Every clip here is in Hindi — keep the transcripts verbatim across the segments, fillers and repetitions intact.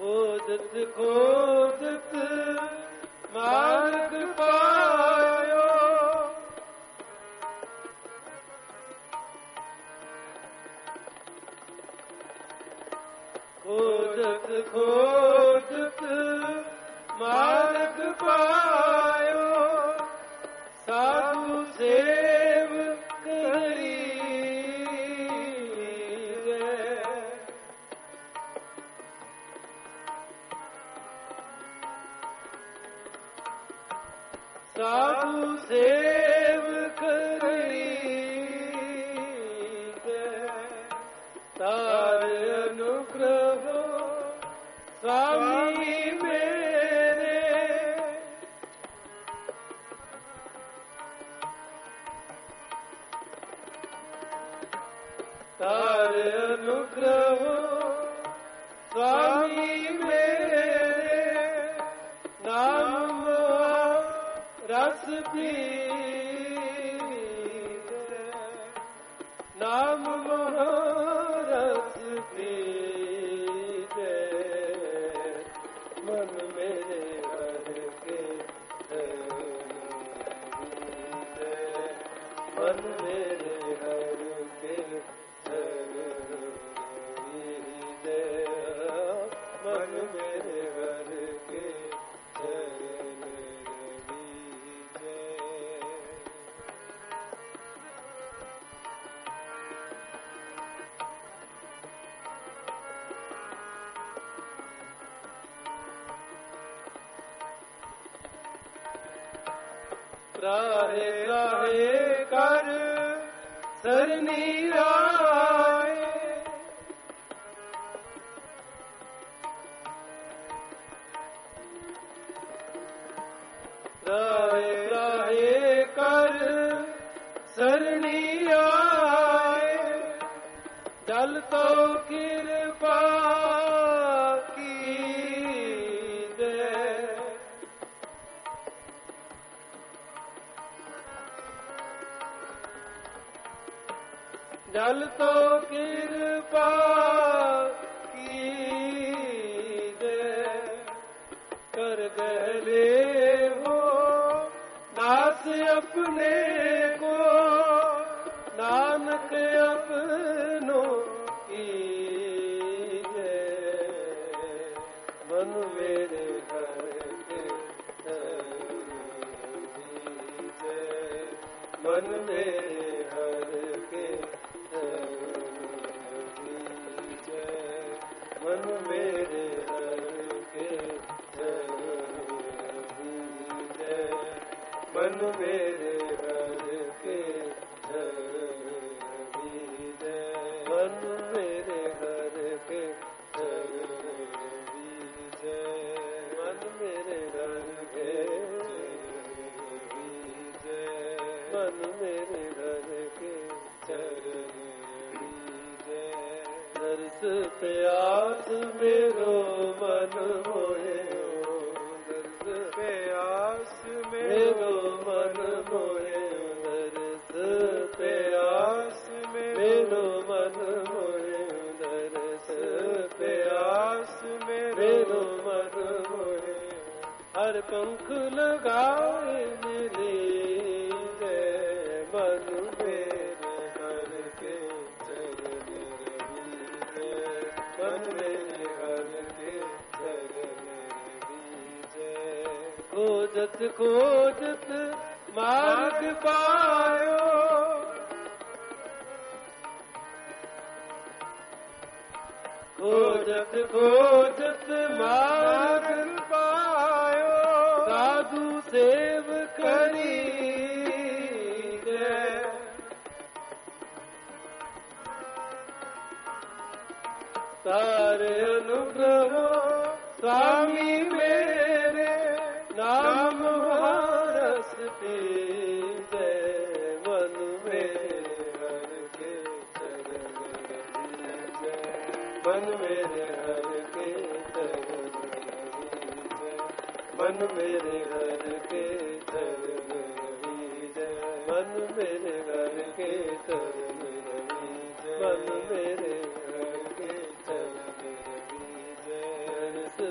खोजत खोजत मार्ग पायो, खोजत खोजत मार्ग पायो, साधु सेव करी साधु सेव करी तार अनुग्रह स्वामी मेरे, तार अनुग्रह स्वामी मेरे, नाम रस पीते, नाम रस पीते, मन मेरे हर के धीरे, मन मेरे हर के धीरे, मन मेरे हर के त्राहे त्राहे कर सरनी आए, त्राहे त्राहे कर सरनी आए, जल तो कृपा की दे, जल तो कृपा की दे, कर गले हो दास अपने को, नानक अपनों की दे, मन मेरे घर के दीजे, मन मेरे घर के मन मेरे हर के दीजे, मन मेरे हर के दीजे, मन मेरे हर के दीजे, मन मेरे हर के दीजे, मन मेरे हर के दीजे, दर्श प्यास मेरो मन मोहे, दर्श प्यास मेरो मन मोहे, दर्श प्यास मेरो मन मोहे, दर्श प्यास मेरो मन मोहे, हर पंख लगाए मिली दे, मन मेरे हर के मन मेरे हर के दीजे, खोजत खोजत मार्ग पायो, खोजत खोजत मार्ग पायो, साधु सेव करी दे, तारे अनुग्रह स्वामी मेरे, नाम रस पीते, मन मेरे हर के चरण दीजे, मन मेरे हर के चरण दीजे, मन मेरे हर के चरण दीजे, मन मेरे हर के चरण दीजे, मन मेरे हर के चरण दीजे,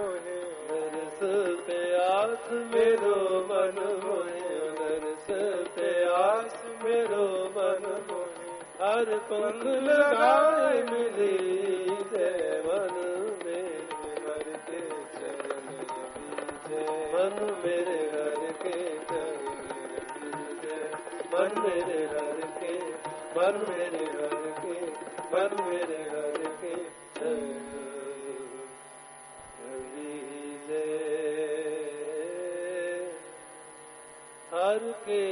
मोहे नरस प्यास मेरो मन मोहे नरस प्यास मेरो मन मोहे हर पंख लगाए मिली जय मन मेरे हर के चरण बीजे मन मेरे हर के चरण बीजे मन मेरे हर के मन मेरे हर के मन मेरे हर के चरण बीजे हर के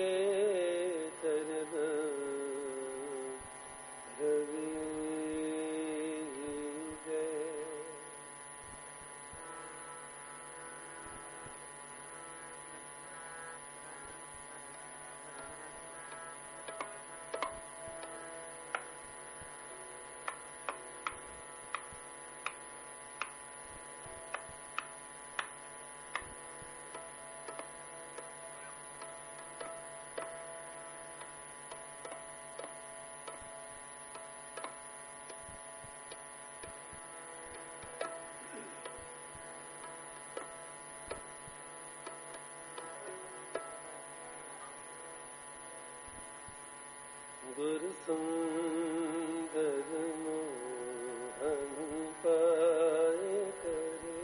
गुरु सुंदर मोहन पाए करे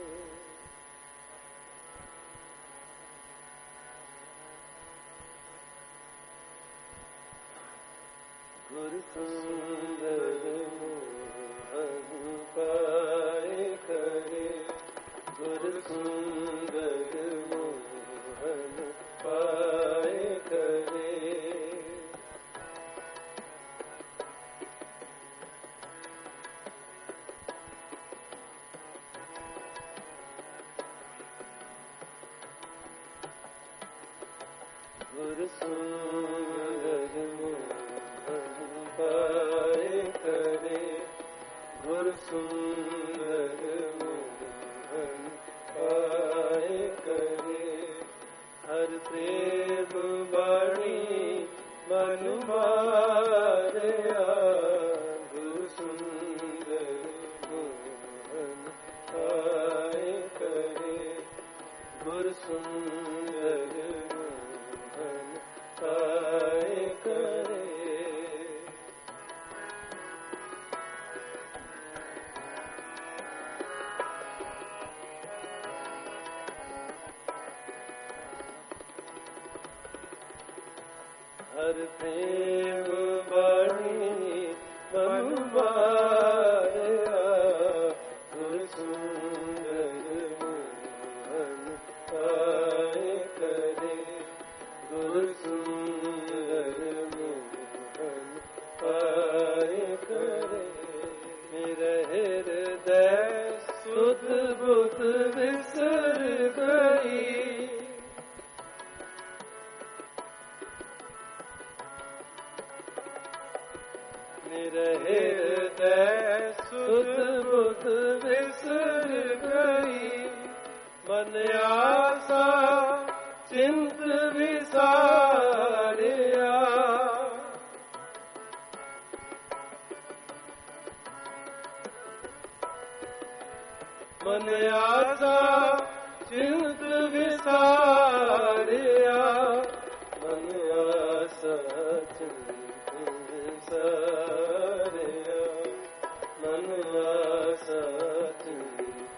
गुरु सुंदर मोहन पाए करे गुरु सुंदर मोहन पाए करे गुरु सुंदर मोहन पाए करे गुरु सुंदर मोहन पाए करे हर प्रेम वाणी मन मारया गुरु सुंदर मोहन पाए करे गुरु सुंदर पाए करे हर प्रेम वाणी मन मारया गुरु सुंदर मोहन पाए करे गुरु सुंदर मोहन पाए करे मेरे हृदय सुध बुध बिसर गई मेरे हृदय सुध बुध बिसर गई मन आशा चिंत विसारिया मन आशा चिंत विसारिया मन आशा चिंत विसारिया मन आशा चिंत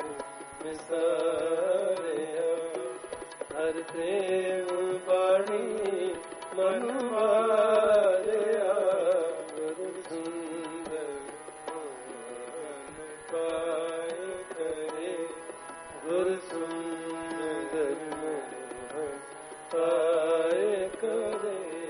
विसारिया हर प्रेम वाणी मन मारया गुरु सुंदर मोहन पाए करे गुरु सुंदर मोहन पाए करे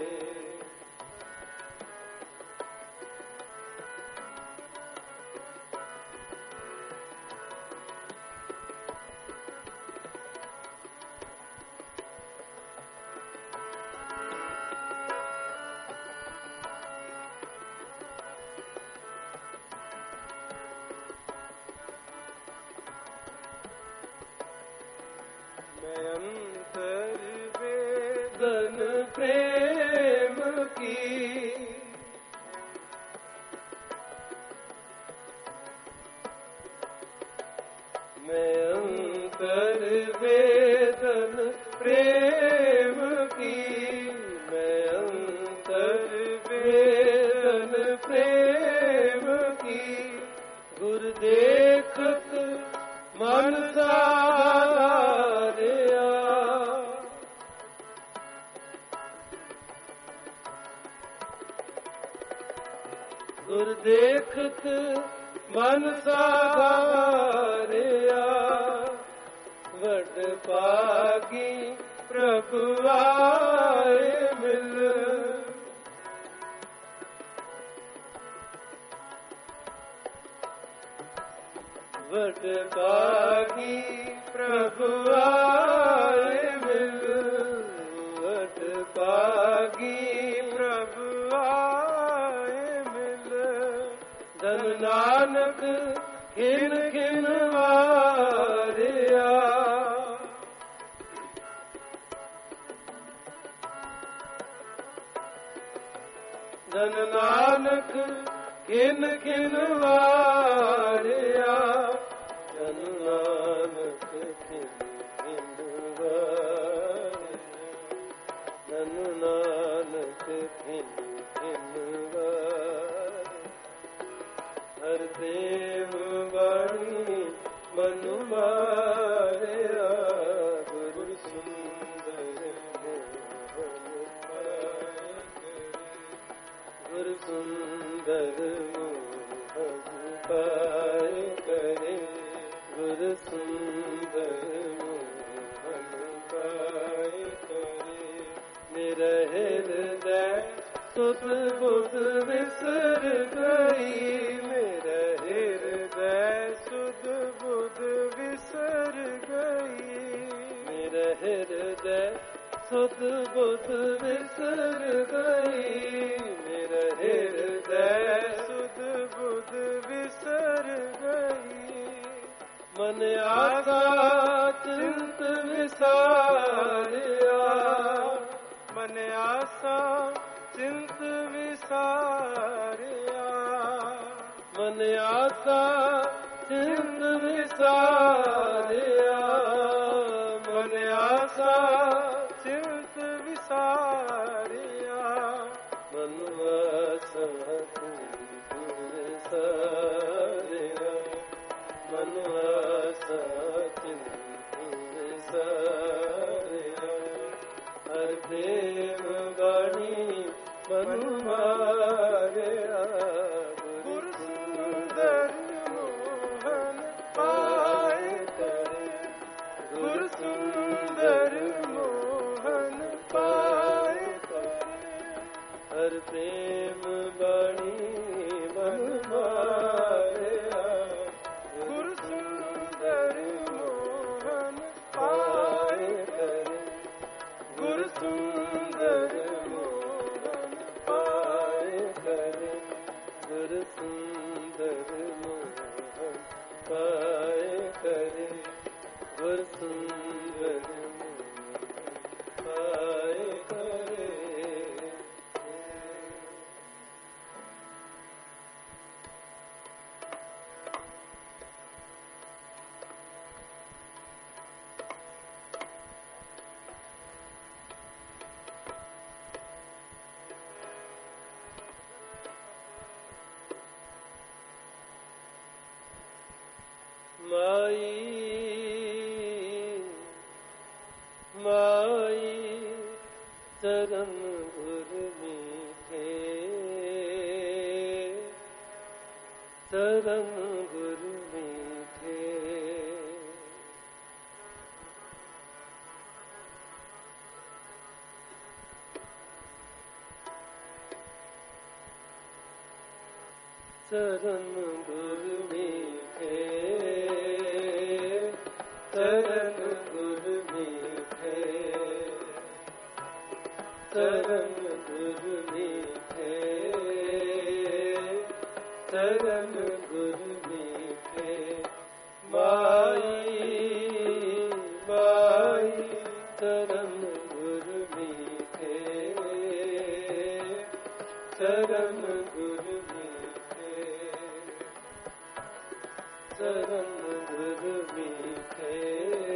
अंतर वेदन प्रेम की मैं अंतर वेदन प्रेम की, मैं अंतर वेदन प्रेम की, गुर देखत मन साधारिया। गुर देखत मन साधारिया, वड पागी प्रभु आए मिल। वड पागी प्रभु आए मिल, वड पागी प्रभु आए मिल। धन नानक खिन खिन वारिया, धन नानक खिन खिन वारिया, धन नानक खिन खिन वारिया, धन नानक खिन खिन वारिया। हर देव वाणी मनु मारिया, गुरु सुंदर मोहन पाए करे, गुरु सुंदर मोहन पाए करे, गुरु सुंदर मोहन पाए करे। मेरा हृदय सुध बुध विसर गई, मेरा हृदय सुध बुध विसर गई, मेरा हृदय सुध बुध विसर गई, मेरा हृदय सुध बुध विसर गई। मन आशा चिंत विसारिया, मन आशा चिंत विसारिया, मन आशा चिंत विसारिया, मन आशा चिंत विसारिया, मन आशा चिंत विसारिया, मन आशा चिंत विसारिया। हर देव वाणी मनु मारिया, गुरु सुंदर मोहन पाए करे, गुरु सुंदर मोहन पाए करे। हर प्रेम वाणी मनु मारिया, गुरु सुंदर मोहन पाए करे, गुरु सुंदर मोहन पाए करे, गुरु सुंदर मोहन पाए करे, गुरु सुंदर मोहन पाए करे। माई माई चरण गुर मीठे, चरण गुर मीठे। चरण गुर मीठे, चरण गुर मीठे, चरण गुर मीठे, चरण गुर मीठे। माई माई चरण गुर मीठे, चरण गुर मीठे, चरण गुर मीठे,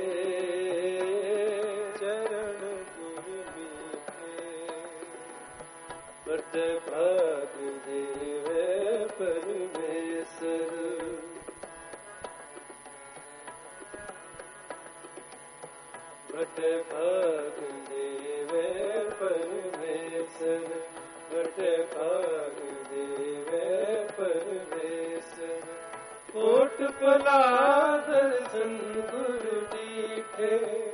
बट भाग देवे परमेश्वर बट भाग देवे परमेश्वर बट भाग देवे परमेश्वर कोट पला दर्शन गुरु दीठे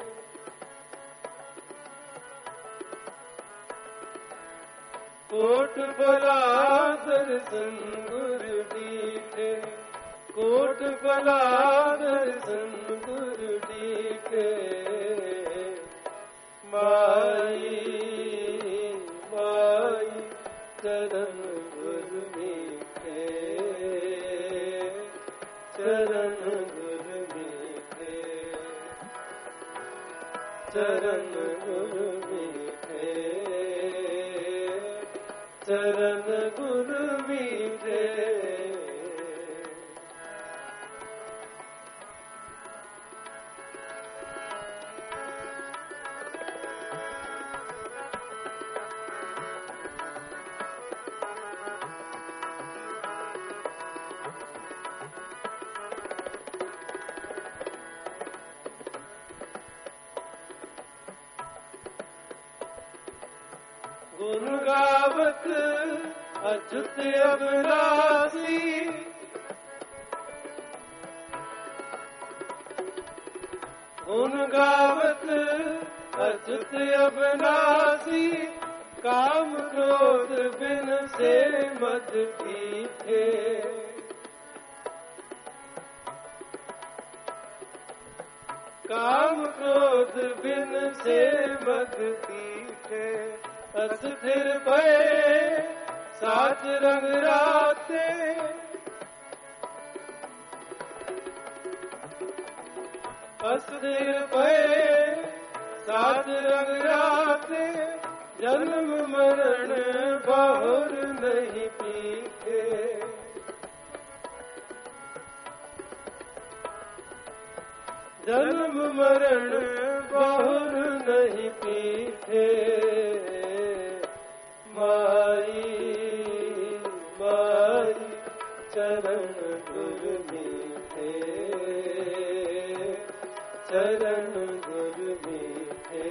कोट पला दर्शन गुरु दीठे कोट पला दर्शन गुरु दीठे माई माई चरण गुरु मीठे चरण गुरु मीठे चरण गुरु मीठे चरण गुरु मीठे गुण गावत अच्युत अविनाशी गुण गावत अच्युत अविनाशी काम क्रोध बिन से मत पीछे काम क्रोध बिन से मत पीछे अस्थिर भये साच रंग राते अस्थिर भये साच रंग राते जन्म मरण बहुर नहीं पीछे जन्म मरण बहुर नहीं पीछे माई माई चरण गुरु मीठे चरण गुरु मीठे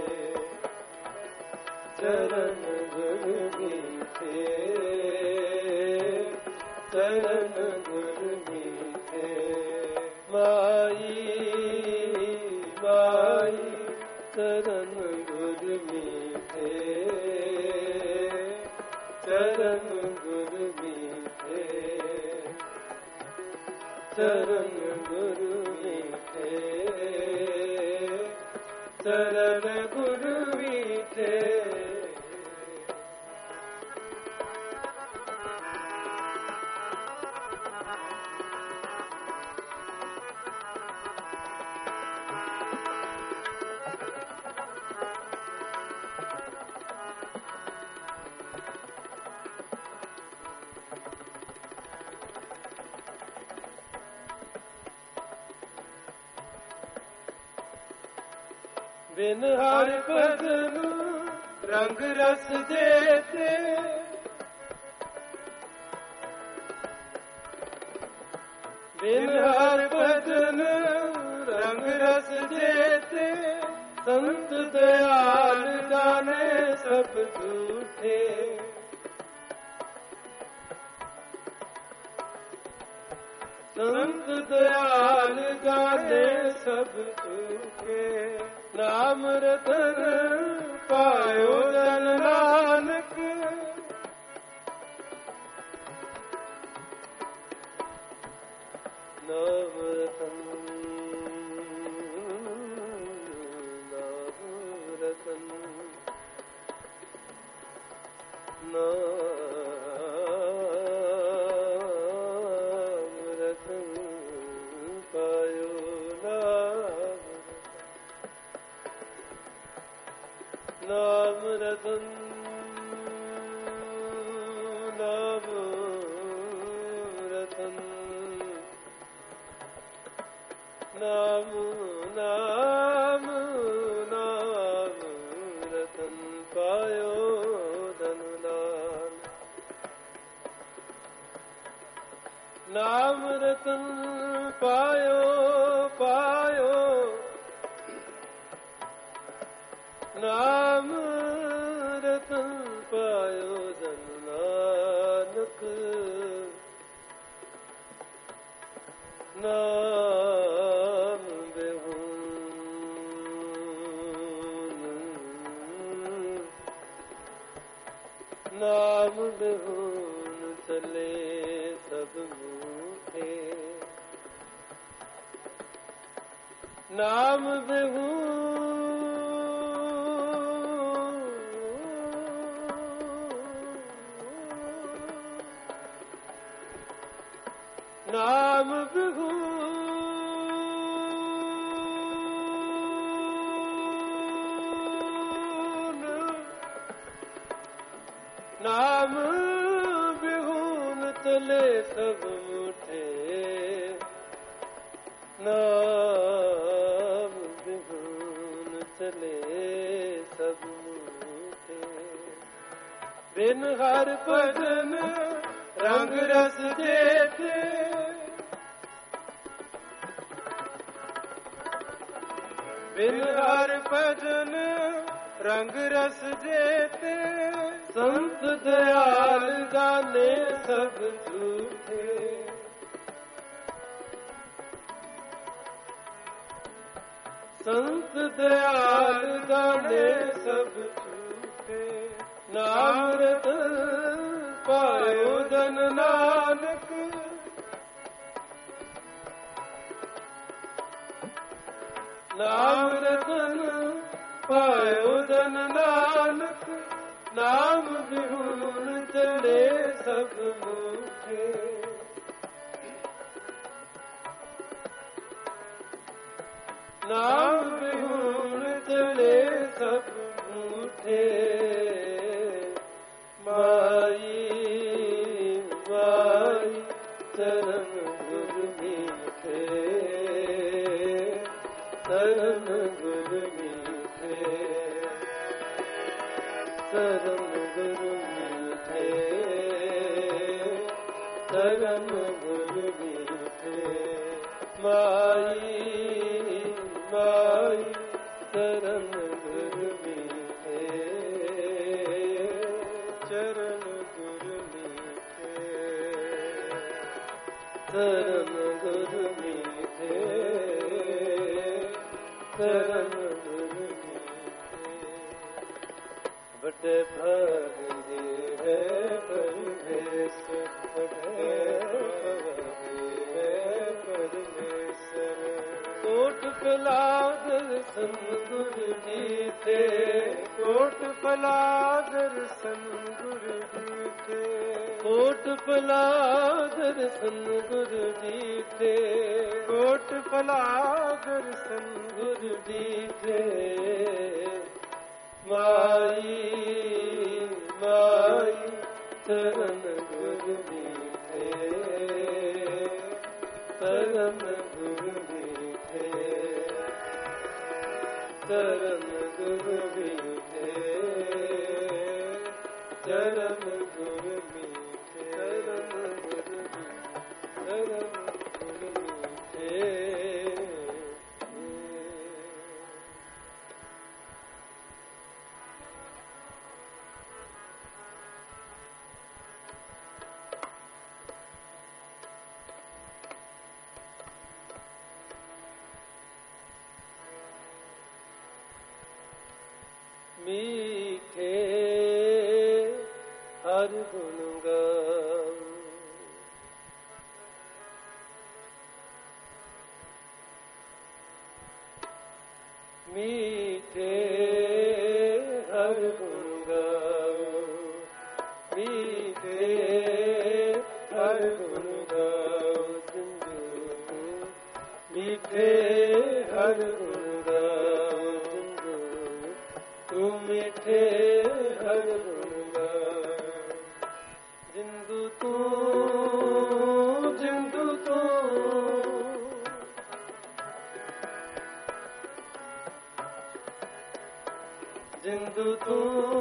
चरण गुरु मीठे चरण गुरु मीठे माई माई चरण गुरु मीठे चरण गुरु मीठे चरण गुरु मीठे चरण गुरु मीठे बिन हर भजन रंग रस देते बिन हर भजन रंग रस देते संत दयाल जाने सब झूठे संत दयाल जाने सब झूठे नाम रतन पायो जन नानक नाम रतन नाम रतन नाम रतन पायो नाम रतन नाम रतन नाम नाम नाम रतन पायो धन नाम रतन पायो पायो नाम रतन पायो जन नानक नाम बिहुन नाम बिहुन चले सब मूठे नाम बिहुन नाम बिहुन नाम बिहुन चले सब मूठे नाम बिहुन चले सब मूठे बिन हर भजन रंग रस जेठे बिन हर भजन रंग रस जेते संत दयाल जाने सब झूठे संत दयाल जाने सब झूठे नाम रतन पायो जन नानक नाम रतन पायो जन नानक नाम बिहुन चले सब मूठे नाम बिहुन चले सब मूठे माई माई चरण गुरु मीठे चरण गुरु मीठे चरण गुरु मीठे चरण गुरु मीठे माई माई चरण गुरु मीठे चरण गुरु मीठे चरण गुरु मीठे चरण गुरु मीठे बटे भाग है परमेश बटे परमेश्वर कोट पलादर सन गुरु जीते कोट पलादर सन गुरु जीते कोट पलादर सन गुरु जीते कोट पलादर सन गुरु जीते माई माई चरण गुरु मीठे चरण गुरु मीठे चरण गुरु मीठे चरण गुरु मीठे चरण गुरु चरण गुरु मीठे मीठे हर गुण गाओ मीठे हर गुण गाओ मीठे हर गुण गाओ सिंधु मीठे हर गुण गाओ सिंधु तू मीठे हर गुण गाओ जिंदु तू जिंदु तू जिंदु तू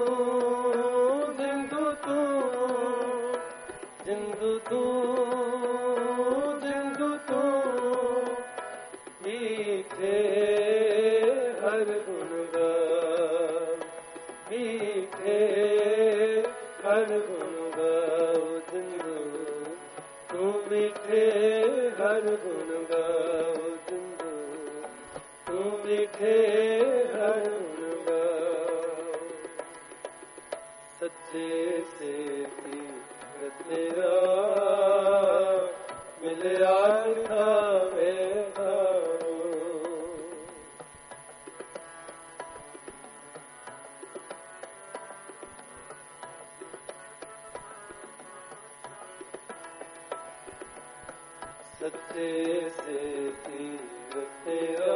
जिंदु तू जिंदु तू जिंदु ਹਰ ਗੁਣ ਗਾਓ। ਸੱਚੇ ਸੇਤੀ ਤੇਰਾ ਮਿਲਿਆ ਖਾਵੇ ਖਾਓ। ਸੱਚੇ ਸੇਤੀ ਤੇਰਾ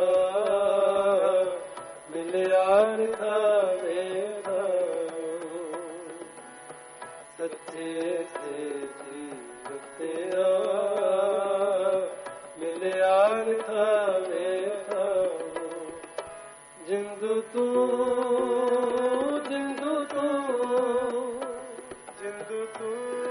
ਮਿਲਿਆ ਖਾਵੇ ਖਾਓ। ਸੱਚੇ ਸੇਤੀ ਤੇਰਾ ਮਿਲਿਆ ਖਾਵੇ ਖਾਓ। ਜਿੰਦੂ ਤੂੰ ਜਿੰਦੂ ਤੂੰ ਜਿੰਦੂ ਤੂੰ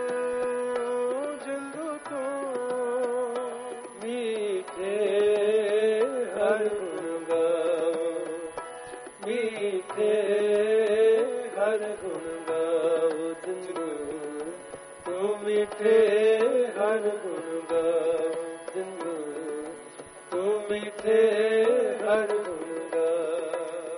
ਜਿੰਦੂ ਤੂੰ ਮੀਠੇ ਹਰ ਗੁਣ ਗਾਓ। ਮੀਠੇ ਹਰ ਗੁਣ ਗਾਓ। ਜਿੰਦੂ ਤੂੰ ਮੀਠੇ ਹਰ ਗੁਣ ਗਾਓ। ਜਿੰਦੂ ਤੂੰ ਮੀਠੇ ਹਰ ਗੁਣ ਗਾਓ।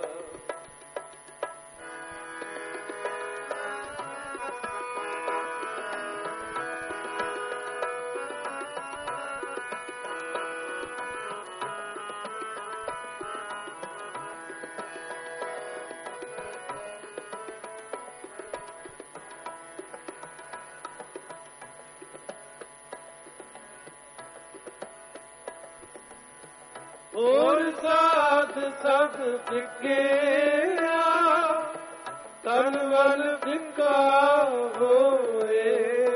ਹੋਰ ਸਾਧ ਸਭ ਫਿੱਕਿਆ ਤਨ ਵੱਲ ਫਿੱਕਾ ਹੋਏ।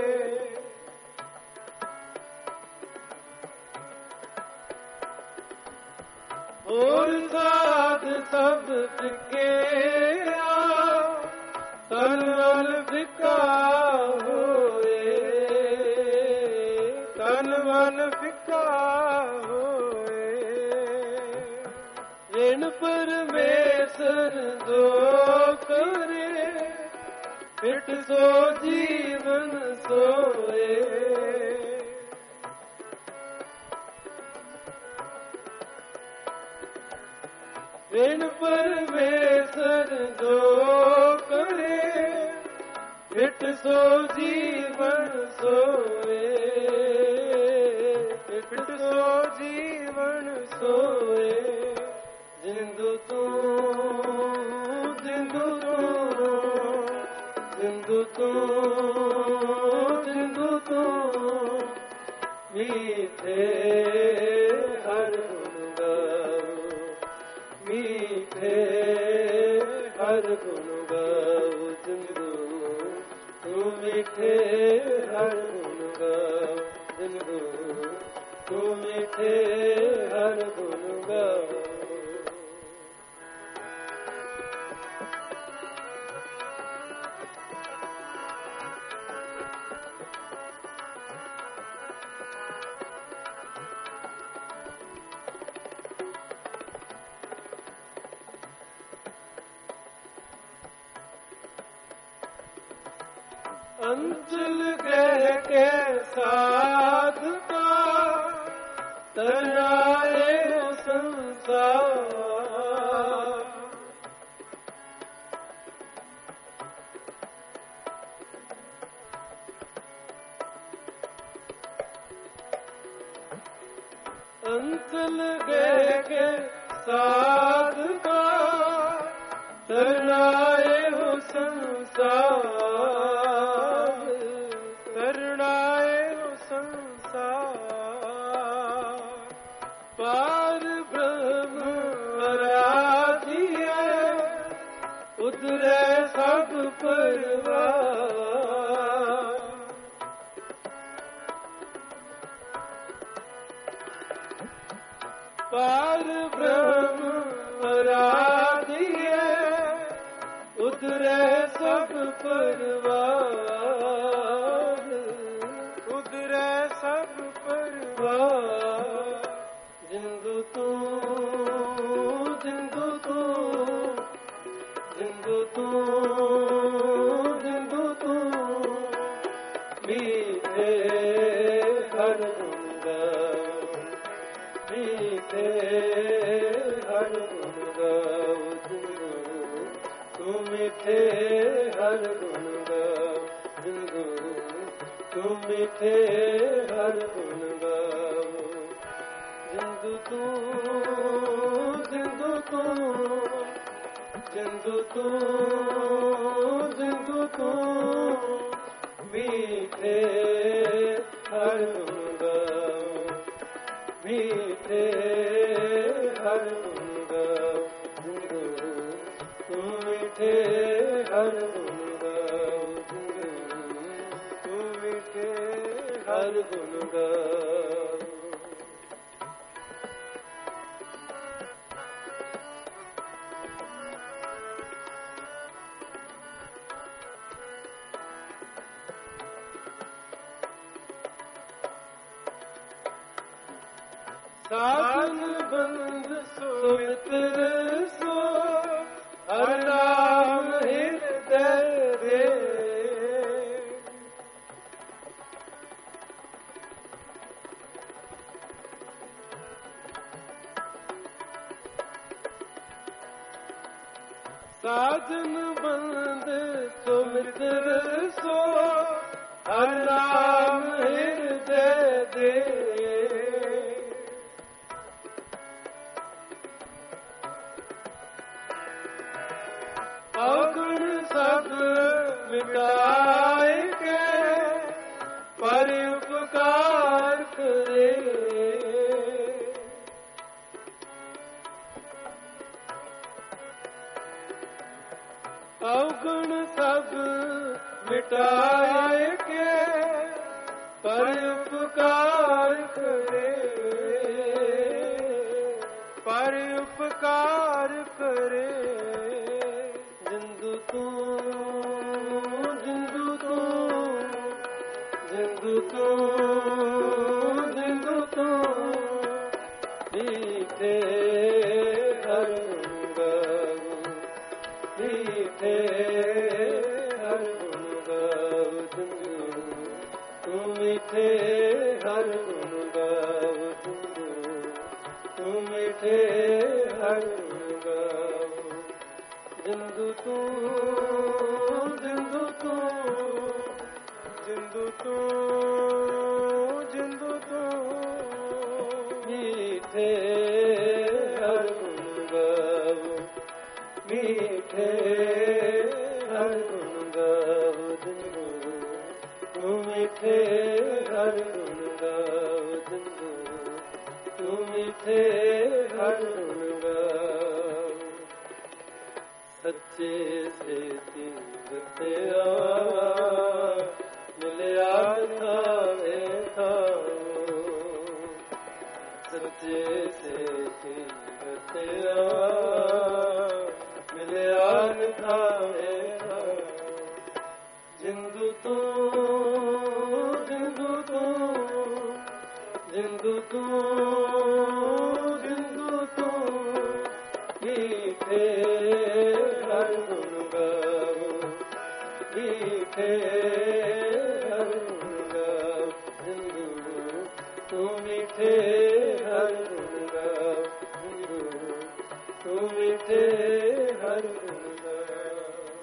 ਹੋਰ ਸਾਧ ਸਭ ਫਿੱਕਿਆ ਤਨ ਵੱਲ ਫਿੱਕਾ ਹੋਏ। ਤਨ ਵੱਲ ਫਿੱਕਾ ਹੋਏ। ऋण परमेश्वर जो करे फिट सो जीवन सोए। ऋण परमेश्वर जो करे फिट सो जीवन सोए। फिट सो जीवन सोए। जिंदू तूं जिंदू तूं जिंदू तूं जिंदू तूं मीठे हर गुण गाओ। मीठे हर गुण गाओ। जिंदू तूं मीठे हर गुण गाओ। जिंदू तूं मीठे हर गुण गाओ। अंचल कह के साध का तराए संसार। अंचल कह के साध का तराए हो संसार। पार ब्रह्म आराधिए उतरे सब परवार। पार ब्रह्म ਮਿੱਠੇ ਹਰ ਗੁਣ ਗਾਓ ਜਿੰਦੂ ਤੂੰ ਮਿੱਠੇ ਹਰ ਗੁਣ ਗਾਓ ਜਿੰਦੂ ਤੂੰ ਜਿੰਦੂ ਤੂੰ ਜਿੰਦੂ ਤੂੰ ਜਿੰਦੂ ਤੂੰ ਮਿੱਠੇ ਹਰ ਗੁਣ ਗਾਓ ਮਿੱਠੇ ਹਰ ਗੁਣ ਗਾਓ ਜਿੰਦੂ ਤੂੰ ਮਿੱਠੇ ਹਰ ਗੁਣ ਗਾਓ ਤੂੰ ਮਿੱਠੇ ਹਰ ਗੁਣ ਗਾਓ ਸਾਜਨ ਬੰਦ ਸੋ ਮਿੱਤਰ ਸੋ ਹਰ ਨਾਮ ਹਿਰਦੈ ਰੇ ਸਾਜਨ ਬੰਦ ਸੋ ਮਿੱਤਰ ਸੋ ਹਰ ਨਾਮ ਹਿਰਦੈ ਦੇ ਔਗਣ ਸਭ ਮਿਟਾਏ ਕੇ ਪਰ ਉਪਕਾਰ ਕਰੇ ਔਗਣ ਸਭ ਮਿਟਾਏ ਕੇ ਪਰ ਉਪਕਾਰ ਕਰੇ ਪਰ ਉਪਕਾਰ ਕਰੇ ਜਿੰਦੂ ਤੂੰ ਜਿੰਦੂ ਤੂੰ ਜਿੰਦੂ ਤੂੰ ਜਿੰਦੂ ਤੂੰ ਮਿੱਠੇ ਹਰ ਗੁਣ ਗਾਓ ਮਿੱਠੇ ਹਰ ਗੁਣ ਗਾਓ ਜਿੰਦੂ ਤੂੰ ਮਿੱਠੇ ਹਰ ਗੁਣ ਗਾਓ ਜਿੰਦੂ ਤੂੰ ਮਿੱਠੇ ਹਰ ਗੁਣ ਗਾਓ ਜਿੰਦੂ ਤੂੰ ਜਿੰਦੂ ਤੂੰ ਜਿੰਦੂ ਤੂੰ ਜਿੰਦੂ ਤੂੰ ਮਿੱਠੇ ਹਰ ਗੁਣ ਗਾਓ ਮਿੱਠੇ ਹਰ ਗੁਣ ਗਾਓ ਜਿੰਦੂ ਤੂੰ ਮਿੱਠੇ ਹਰ ਗੁਣ ਗਾਓ ਜਿੰਦੂ ਤੂੰ ਮਿੱਠੇ ਹਰ ਗੁਣ ਗਾਓ ਸੱਚੇ ਸੇਤੀ ਵਤਿਆ ਮਿਲਿਆ ਥਾਵੇ ਥਾਓ ਸੱਚੇ ਸੇਤੀ ਵਤਿਆ ਮਿਲਿਆ ਥਾਵੇ ਥਾਓ ਜਿੰਦੂ ਤੂੰ ਜਿੰਦੂ ਤੂੰ ਜਿੰਦੂ ਤੂੰ ਜਿੰਦੂ ਤੂੰ ਮਿੱਠੇ ਹਰ ਗੁਣ ਗਾਓ ਮਿੱਠੇ ਹਰ ਗੁਣ ਗਾਓ ਜਿੰਦੂ ਤੂੰ ਮਿੱਠੇ ਹਰ ਗੁਣ ਗਾਓ ਜਿੰਦੂ ਤੂੰ ਮਿੱਠੇ ਹਰ ਗੁਣ ਗਾਓ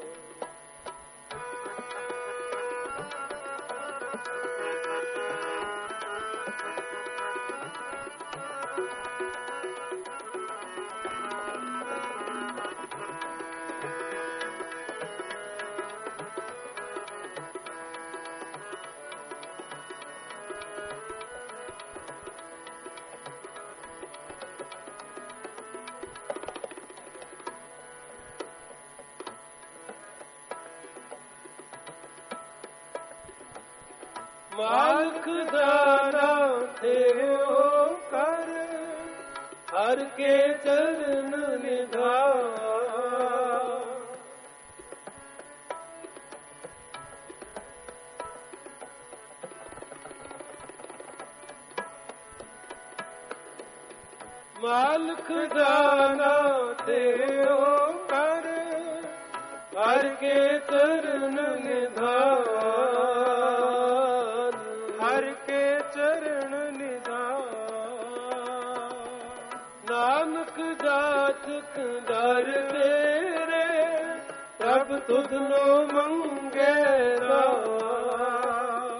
ਮਾਲਕ ਦਾ ਨਾਮ ਤੇਰੋ ਕਰ ਹਰ ਕੇ ਚਰਨ ਨਿਧਾਨ ਮਾਲਕ ਦਾ ਨਾਮ ਤੇਰੋ ਕਰ ਹਰ ਕੇ ਚਰਨ ਨਿਧਾਨ ਹਰ ਕੇ ਚਰਨ ਨਿਧਾਨ ਨਾਨਕ ਜਾਚਕ ਦਰ ਤੇਰੇ ਪ੍ਰਭ ਪ੍ਰਭ ਤੁਧਨੋ ਮੰਗੇ ਰਾਮ।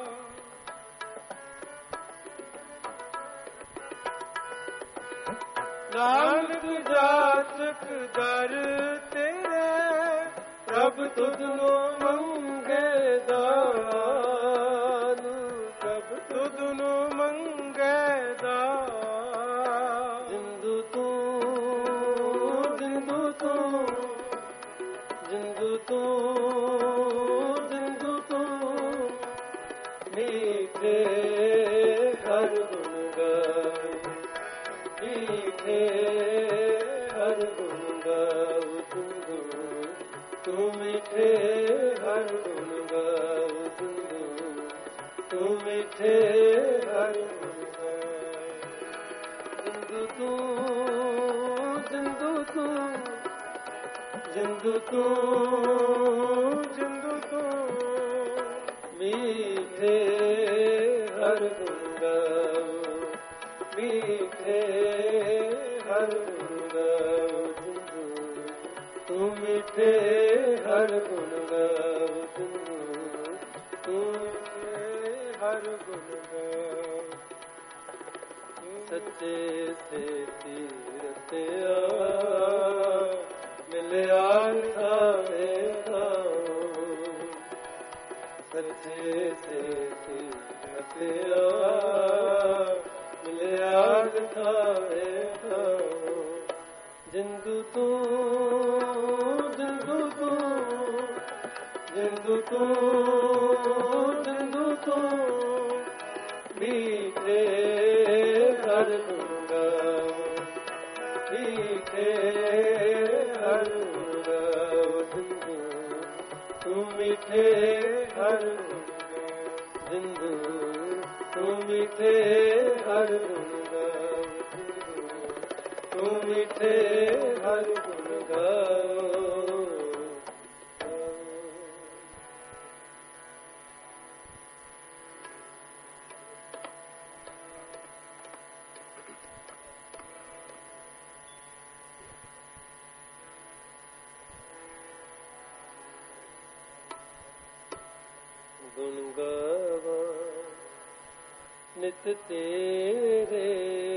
ਨਾਨਕ ਜਾਚਕ ਦਰ ਤੇਰੇ ਪ੍ਰਭ ਤੁਧਨੋ ਮੰਗੇ ਦਾਨ। ਪ੍ਰਭ ਤੁਧਨੋ ਮੰਗੇ ਦਾਨ। ਜਿੰਦੂ ਤੂੰ ਜਿੰਦੂ ਤੂੰ ਜਿੰਦੂ ਤੂੰ ਜਿੰਦੂ ਤੂੰ ਮੀਠੇ ਹਰ ਗੁਣ ਗਾਏ। ਮੀਠੇ ਹਰ ਗੁਣ ਗਾਉ ਜਿੰਦੂ ਤੂੰ ਮਿੱਠੇ ਹਰ ਗੁਣ ਗਾਉ ਜਿੰਦੂ ਤੂੰ ਮਿੱਠੇ ਹਰ ਗੁਣ ਗਾਏ। ਜਿੰਦੂ ਤੂੰ ਜਿੰਦੂ ਤੂੰ ਜਿੰਦੂ ਤੂੰ ਜਿੰਦੂ ਤੂੰ ਮੀਠੇ ਹਰ ਗੁਣ ਗਾਉ। ਮੀਠੇ ਹਰ ਗੁਣ ਗਾਉ ਜਿੰਦੂ ਤੂੰ ਮਿੱਠੇ ਹਰ ਗੁਣ ਗਾਉ ਜਿੰਦੂ ਤੂੰ ਮਿੱਠੇ ਹਰ ਗੁਣ ਗਾਉ। ਸੱਚੇ ਸੇ ਤੀਰਤਿਆ ਮਿਲਿਆ ਖਾਵੇ ਖਾਓ। ਸੱਚੇ ਸੇ ਤੀਰਤਿਆ ਮਿਲਿਆ ਖਾਵੇ ਖਾਓ। ਜਿੰਦੂ ਤੂੰ ਜਿੰਦੂ ਤੂੰ ਜਿੰਦੂ ਤੂੰ ਜਿੰਦੂ ਤੂੰ ਮੀਠੇ ਹਰ ਗੁਣ ਗਾਉ। ਮੀਠੇ ਹਰ ਗੁਣ ਗਾਉ ਜਿੰਦੂ ਤੂੰ ਮਿੱਠੇ ਹਰ ਗੁਣ ਗਾਉ। ਜਿੰਦੂ ਤੂੰ ਮਿੱਠੇ ਹਰ ਗੁਣ ਗਾਉ। ਜਿੰਦੂ ਤੂੰ ਮਿੱਠੇ ਹਰ ਗੁਣ ਗਾਉ। ਗੁਣ ਗਾਵਾ ਨਿਤ ਤੇਰੇ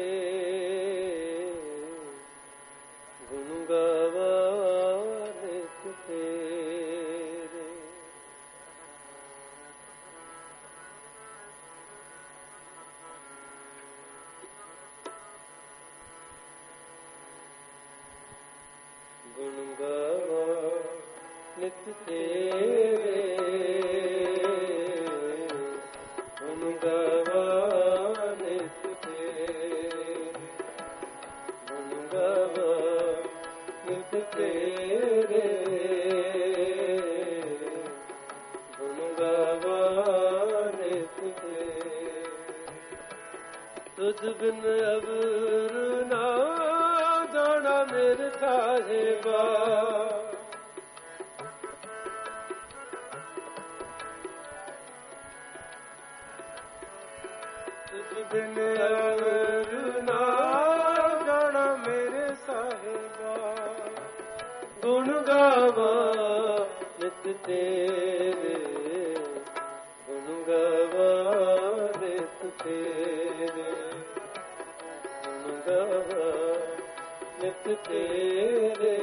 ਗੁਣ ਗਾਵਾ ਨਿਤ ਤੇਰੇ। ਗੁਣ ਗਾਵਾ ਨਿਤ ਤੇਰੇ ਗੁਣ ਗਾਵਾ ਨਿਤ ਤੇਰੇ। ਗੁਣ ਗਾਵਾ ਨਿਤ ਤੇਰੇ ਗੁਣ ਗਾਵਾ ਨਿਤ ਤੇਰੇ। ਤੁਝ ਬਿਨ ਅਵਰ ਨਾ ਜਾਣਾ ਮੇਰੇ ਸਾਹਿਬਾ। ਤੁਝ ਬਿਨ ਅਵਰ ਨਾ ਜਾਣਾ ਮੇਰੇ ਸਾਹਿਬਾ। ਗੁਣ ਗਾਵਾ ਨਿਤ ਤੇਰੇ ਗੁਣ ਗਾਵਾ ਨਿਤ ਤੇਰੇ। ਗੁਣ ਗਾਵਾ ਨਿਤ ਤੇਰੇ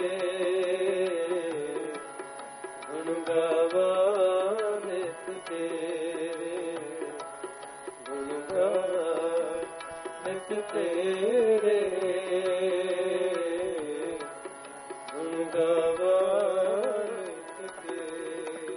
ਗੁਣ ਗਾਵਾ ਨਿਤ ਤੇਰੇ। ਗੁਣ ਗਾਵਾ ਨਿਤ ਤੇਰੇ ਗੁਣ ਗਾਵਾ ਨਿਤ ਤੇਰੇ।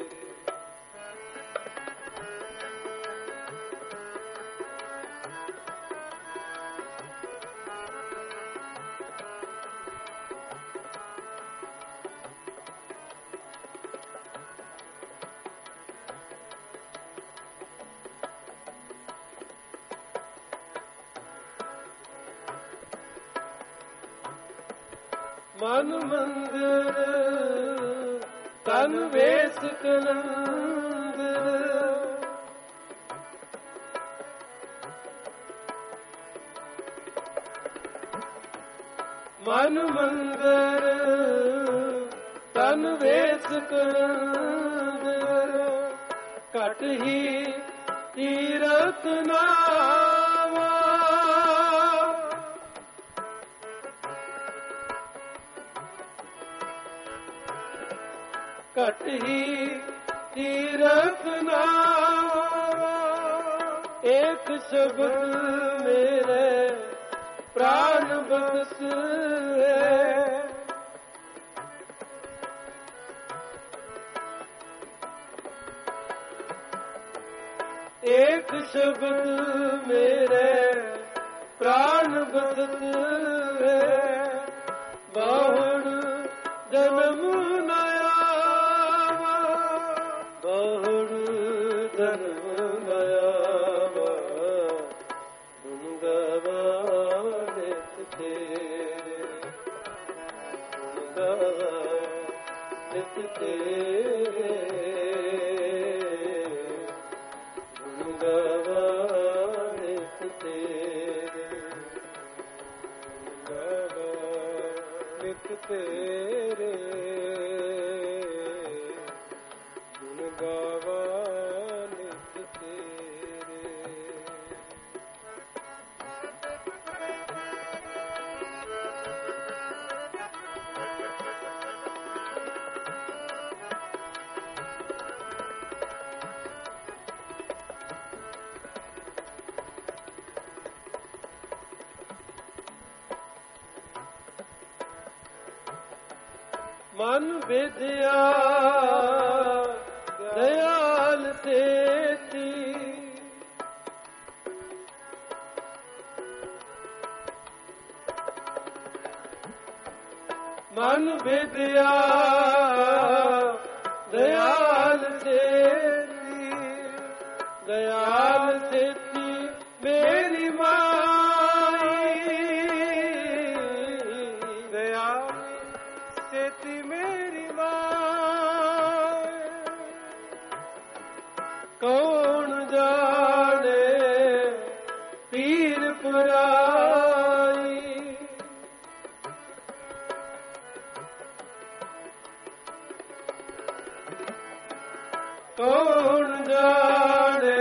ਮਨ ਮੰਦਰ ਤਨ ਵੇਸ ਕਲੰਦਰ। ਮਨ ਮੰਦਰ ਮਨ ਵੇਸ ਕਰੰਦ ਘਟ ਹੀ ਤੀਰਥ ਨਾਵਾ ਘਟ ਹੀ ਤੀਰਥ ਨਾਵਾ ਏਕ ਸ਼ਬਦ ਮੇਰੇ ਪ੍ਰਾਨ ਬਖਸ਼ੇ ਏਕ ਸ਼ਬਦ ਮੇਰੇ ਪ੍ਰਾਨ ਬਖਸ਼ੇ ਬਹੁੜ ਜਨਮ ਨ ਆਵਾ ਬਹੁੜ ਜਨਮ ਨ ਆਵਾ ਗੁਣ ਗਾਵਾ ਨਿਤ ਤੇਰੇ ਗੁਣ ਗਾਵਾ ਨਿਤ ਤੇਰੇ ਗੁਣ ਗਾਵਾ ਨਿਤ ਤੇਰੇ ਗੁਣ ਗਾਵਾ ਨਿਤ ਤੇਰੇ ਗੁਣ ਗਾਵਾ ਨਿਤ ਤੇਰੇ। ਮਨ ਵਿਦਿਆ ਦਇਆਲ ਸੇਤੀ ਮਨ ਵਿਦਿਆ ਦਇਆਲ ਸੇਤੀ ਦਇਆਲ ਸੇਤੀ ਮੇਰੀ ਮਾਈ ਦਇਆਲ ਸੇਤੀ ਮੇਰੀ ਮਾਂ ਕੌਣ ਜਾਣੇ ਪੀਰ ਪੁਰਾਈ ਕੌਣ ਜਾਣੇ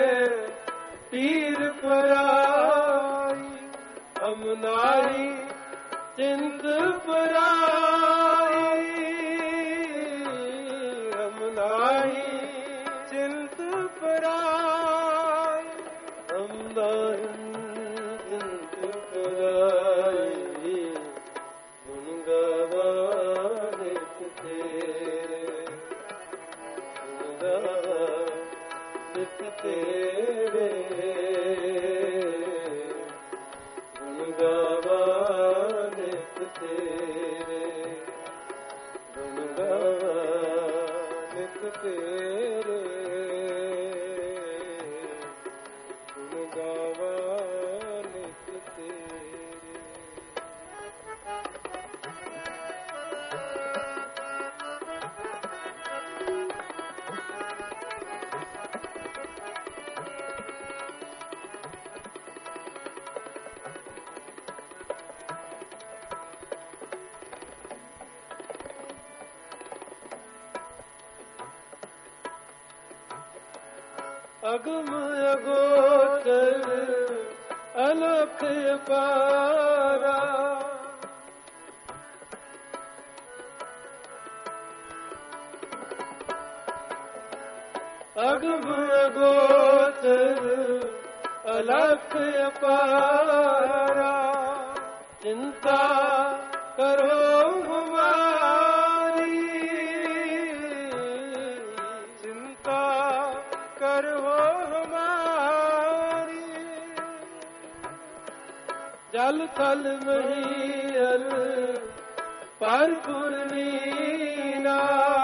ਪੀਰ ਪੁਰਾਈ ਅਮਨਾਈ ਚਿੰਤ ਪੁਰਾਈ ਅਮਨਾਈ ਚਿੰਤ ਪੁਰਾਈ ਅਮਨਾਈ ਚਿੰਤ ਪੁਰਾਈ ਗੁਣ ਗਾਵਾ ਨਿਤ ਤੇਰੇ ਗੁਣ ਗਾਵਾ ਨਿਤ ਤੇਰੇ ਗੁਣ ਗਾਵਾ ਨਿਤ ਤੇਰੇ ਗੁਣ ਗਾਵਾ ਨਿਤ ਤੇਰੇ ਗੁਣ ਗਾਵਾ ਨਿਤ ਤੇਰੇ। ਅਗਮ ਅਗੋਚਰ ਅਲਖ ਅਪਾਰਾ ਅਗਮ ਅਗੋਚਰ ਅਲਖ ਅਪਾਰਾ ਚਿੰਤਾ ਕਰੋ ਹਮਾਰੀ ਚਿੰਤਾ ਕਰੋ ਹਮਾਰੀ ਜਲ ਥਲ ਮਹੀਲ ਪਰ ਪੁਰਨੀਨਾ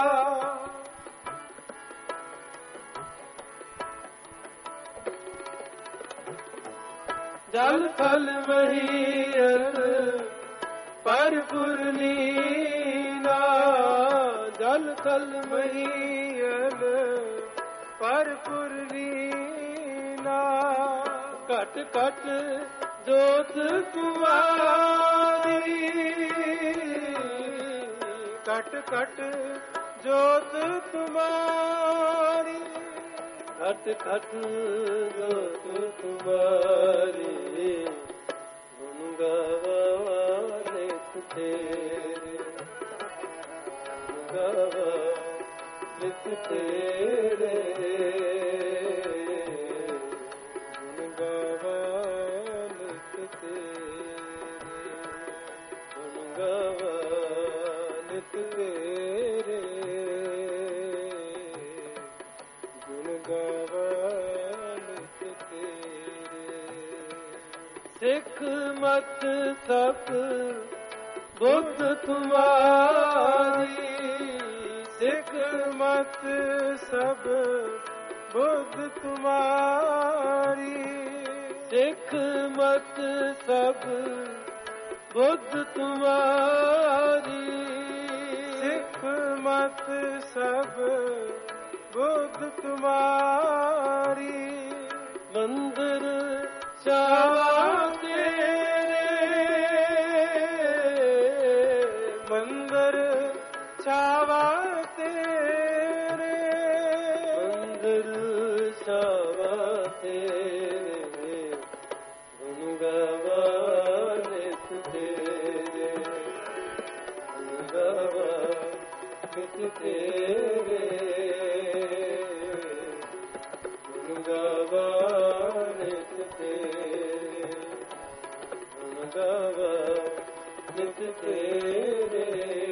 ਜਲ ਥਲ ਮਹੀਲ ਪਰ ਪੁਰਨੀਨਾ ਜਲ ਥਲ ਮਹੀਲ ਪਰ ਪੁਰਨੀਨਾ ਘਟ ਘਟ ਜੋਤ ਕੁਮਾਰੀ कट कट जोत तुम्हारी, खट खट जोत तुम्हारी, गुण गावा नित तेरे, गुण गावा नित तेरे, गुण गावा नित तेरे, गुण गावा नित तेरे, गुण गावा नित तेरे। सिख मत सख बुद्ध तुम्हारी, सिख मत सब बुद्ध तुम्हारी, सिख मत सब बुद्ध तुम्हारी, सिख मत सब बुद्ध तुम्हारी, मंदिर चावा तेरे, मंदिर चावा तेरे, मंदिर चावा तेरे, गुण गावा नित तेरे, गुण गावा नित तेरे, गुण गावा नित तेरे, गुण गावा नित तेरे,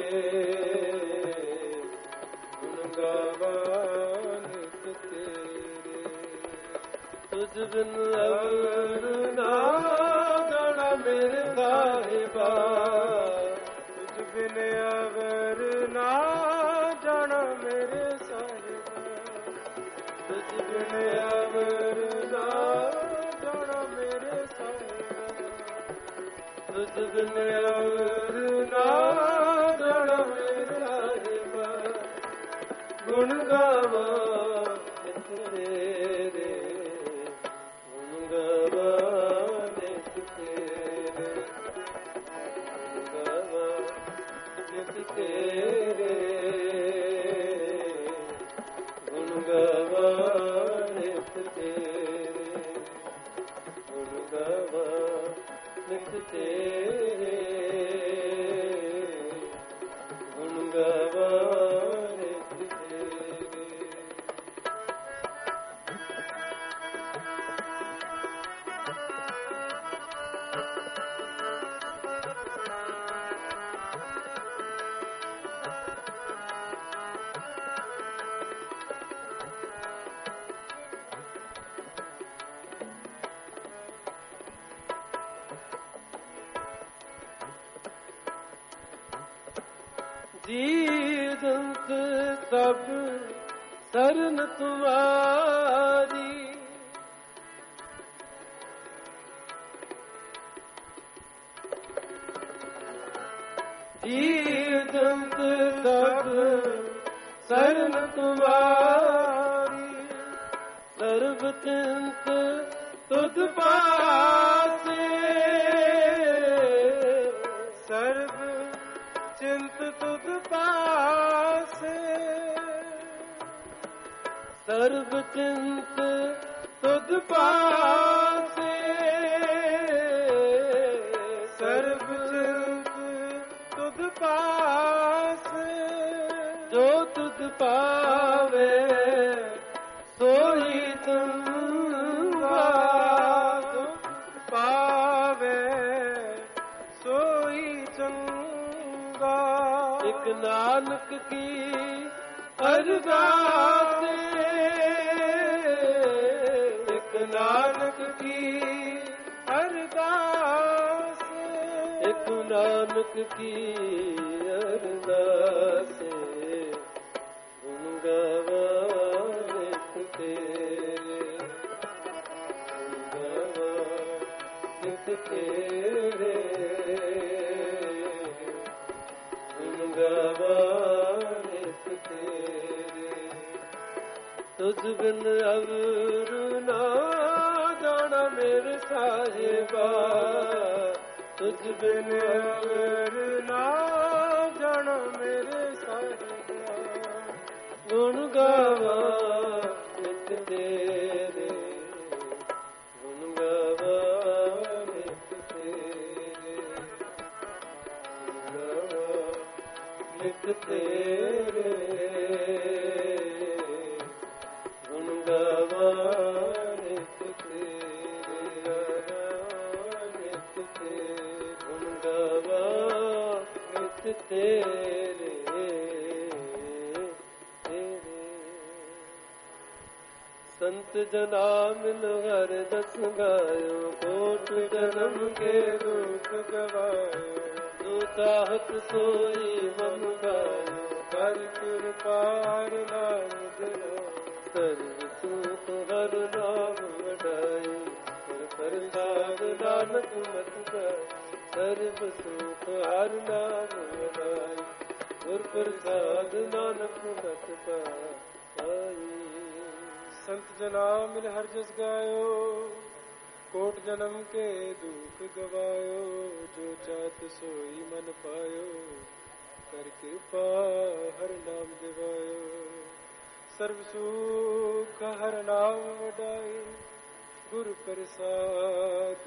गुण गावा नित तेरे। तुझ बिन अवर ना जाना मेरे साहिबा, तुझ बिन अवर ना जाना मेरे साहिबा, तुझ बिन अवर ना जाना मेरे साहिबा, तुझ बिन अवर ना जाना मेरे साहिबा, गुण गावा नित तेरे, गुण गावा नित तेरे, गुण गावा नित तेरे, गुण गावा नित तेरे, गुण गावा नित तेरे, गुण गावा नित तेरे। जी जंत सब शरण तुम्हारी, जी जंत सब शरण तुम्हारी, सर्व चिंत तुझ पासे, सर्व चिंत तुझ पासे, सर्व चिंत तुझ पासे, सर्व चिंत तुझ पासे, जो तुझ पावे सोई चंगा, जो पावे सोई चंगा, एक नानक की अरदास, एक नानक की अरदास, एक नानक की अरदास, गुण गावा नित तेरे, गुण गावा नित तेरे, गुण गावा नित तेरे। तुझ बिन अवर ना जाना मेरे साहिबा, तुझ बिन बिन अवर ना जाना मेरे ਗੁਣ ਗਾਵਾ ਨਿਤ ਤੇਰੇ, ਗੁਣ ਗਾਵਾ ਨਿਤ ਤੇਰੇ, ਗੁਣ ਗਾਵਾ ਨਿਤ ਤੇਰੇ, ਗੁਣ ਗਾਵਾ ਨਿਤ ਤੇਰੇ, ਨਿਤ ਤੇਰੇ, ਗੁਣ ਗਾਵਾ ਨਿਤ ਤੇਰੇ। ਸੰਤ ਜਨਾ ਮਿਲ ਹਰ ਦਸ ਗਾਇਓ, ਕੋਟ ਜਨਮ ਕੇ ਦੁਖ ਗਵਾਇਓ, ਜੋ ਚਾਹਤ ਸੋਈ ਮਨ ਗਾਇਓ, ਕਰ ਕਿਰਪਾ ਹਰ ਨਾਮ ਦਿਓ, ਸਰਬ ਸੁਖ ਹਰ ਨਾਮ ਵਡਾਈ, ਹਰ ਪ੍ਰਸਾਦ ਨਾਨਕ ਮਤ ਗਾਏ, ਸਰਬ ਸੁਖ ਹਰ ਨਾਮ ਵਡਾਈ, ਗੁਰ ਪ੍ਰਸਾਦ ਨਾਨਕ ਮਤ ਗਾਈ। ਸੰਤ ਜਨਾ ਮਿਲ ਹਰ ਜਸ ਗਾਇਓ, ਕੋਟ ਜਨਮ ਕੇ ਦੁਖ ਗਵਾਇਓ, ਜੋ ਚਾਤ ਸੋਈ ਮਨ ਪਾਇਓ, ਕਰ ਕਿਰਪਾ ਹਰ ਨਾਮ ਦਿਵਾਇਓ, ਸਰਬ ਸੁਖ ਹਰ ਨਾਮ ਵਡਾਈ, ਗੁਰ ਪ੍ਰਸਾਦ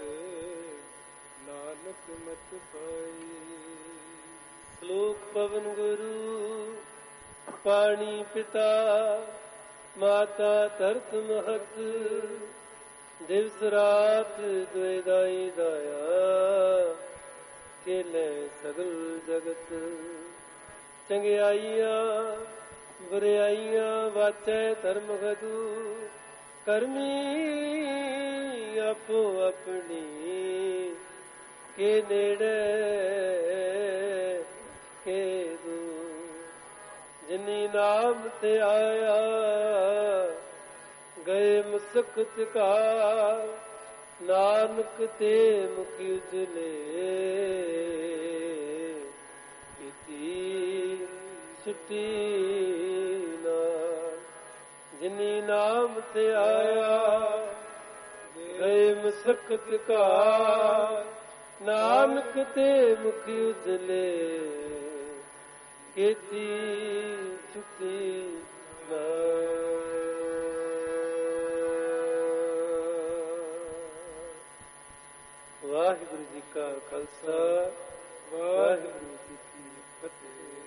ਨਾਨਕ ਮਤ ਪਾਈ। ਸ਼ਲੋਕ ਪਵਨ ਗੁਰੂ ਪਾਣੀ ਪਿਤਾ, ਮਾਤਾ ਧਰਤ ਮਹਤ, ਦਿਵਸ ਰਾਤ ਦੁਇ ਦਾਈ ਦਾਇਆ, ਖੇਲੇ ਸਗਲ ਜਗਤ, ਚੰਗਿਆਈਆਂ ਬੁਰਿਆਈਆਂ ਵਾਚੈ ਧਰਮ ਗਦੂ, ਕਰਮੀ ਆਪੋ ਆਪਣੀ, ਕੇ ਨੇੜੇ ਕੇ ਦੂਰ, ਜਿਨੀ ਨਾਮ ਤੇ ਆਇਆ, ਗਏ ਮੁਸਕਤ ਕਾ, ਨਾਨਕ ਤੇ ਮੁਖ ਉਜਲੇ, ਕੀਤੀ ਸੁਟੀ ਨਾਮ, ਜਿਨੀ ਨਾਮ ਤੇ ਆਇਆ, ਗਏ ਮੁਸਕਤ ਕਾ, ਨਾਨਕ ਤੇ ਮੁਖ ਉਜਲੇ, ਕੀਤੀ ਛੁੱਟੀ ਨਾਮ। ਵਾਹਿਗੁਰੂ ਜੀ ਕਾ ਖਾਲਸਾ, ਵਾਹਿਗੁਰੂ ਜੀ ਕੀ ਫਤਿਹ।